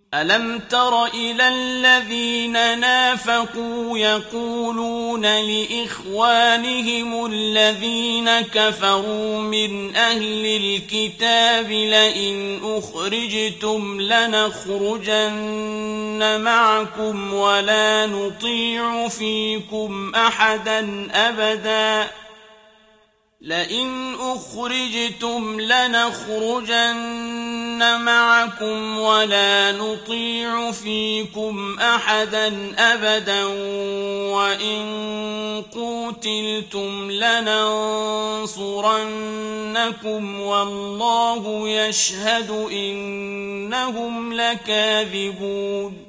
ألم تر إلى الذين نافقوا يقولون لإخوانهم الذين كفروا من أهل الكتاب لئن أخرجتم لنخرجن معكم ولا نطيع فيكم أحدا أبدا وإن قوتلتم لننصرنكم والله يشهد إنهم لكاذبون